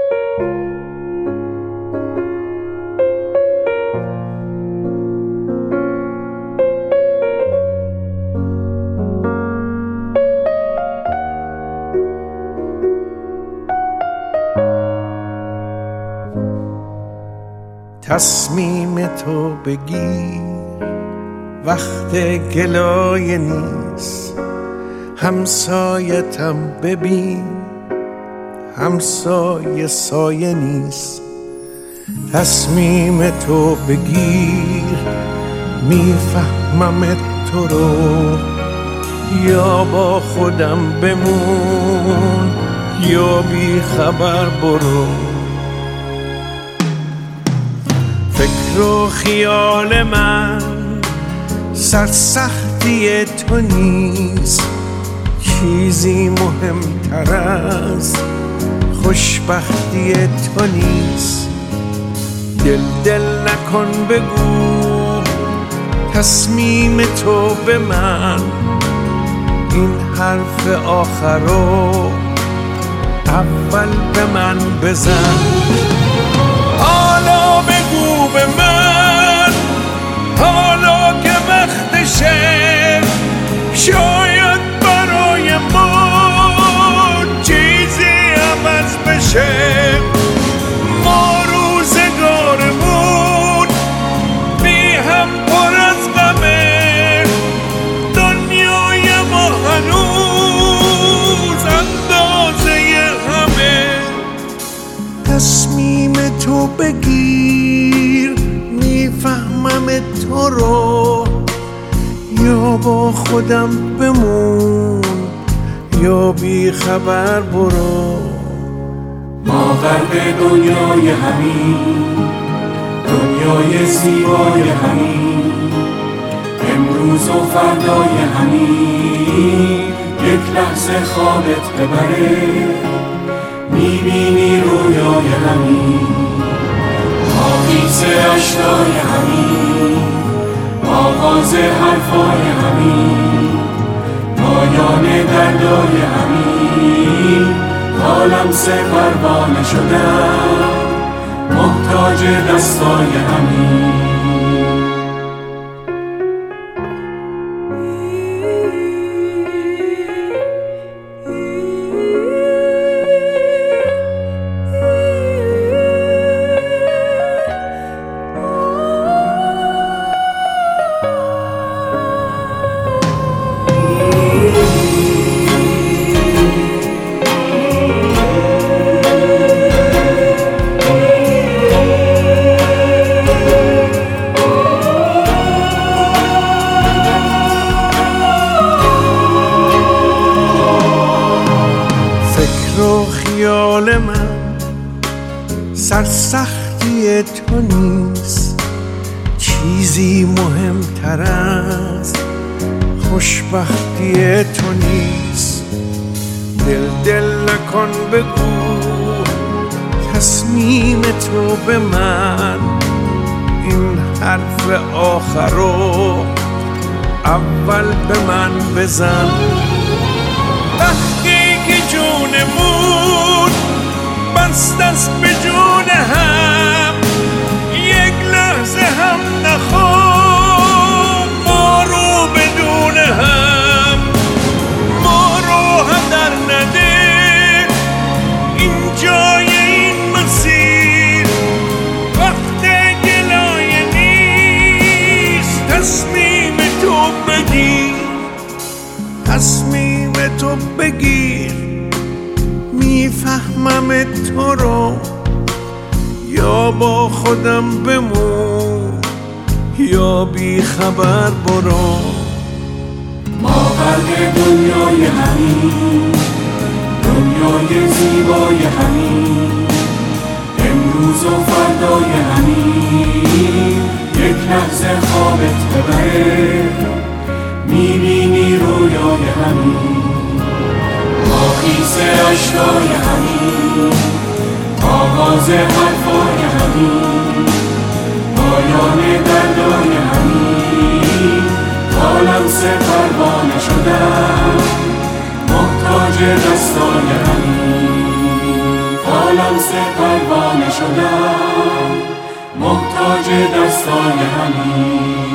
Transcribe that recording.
تصمیم تو بگیر وقت گلایه نیست، همسایتم ببین همسایه سایه نیست. تصمیم تو بگیر میفهمم تو رو، یا با خودم بمون یا بی خبر برو. فکر و خیال من سرسختی تو نیست، چیزی مهمتر از خوشبختی تو نیست. دل نکن بگو تصمیم تو به من، این حرف آخرو اول به من بزن. حالا بگو به من، حالا که وقتشه، شاید برای ما چیزی عوض بشه. ما روزگارمون بی هم پر از غمه، دنیای ما هنوز اندازه همه. تصمیم تو بگیر میفهمم تو رو، یا با خودم بمون یا بی خبر برو. ما غرق دنیای همین، دنیای زیبای همین، امروز و فردای همین. یک لحظه خوابت ببره، میبینی رویای همین. آغیز اشکای همین، آغاز حرفای همین، پایان دردای همین. تا لمس پروانه شدم محتاج دستای همین. خیال من سرسختی تو نیست، چیزی مهمتر از خوشبختی تو نیست. دل نکن بگو تصمیم تو به من، این حرف آخرو اول به من بزن. وقتی که جونمون بست است به جون هم، یک لحظه هم نخواب ما رو بدون هم. ما رو هدر نده این جای این مسیر، وقت گلایه نیست. تصمیم تو بگیر، تصمیم تو بگیر میفهمم تو رو، یا با خودم بمون یا بی خبر برو. ما غرق دنیای همین، دنیای زیبای همین، امروز و فردای همین. یک لحظه خوابت ببره، میبینی رویای همین. آغیز اشکای همین، آغاز حرفای همین، پایان دردای همین. تا لمس پروانه شدم محتاج دستای همین. تا لمس پروانه شدم، محتاج دستای همین.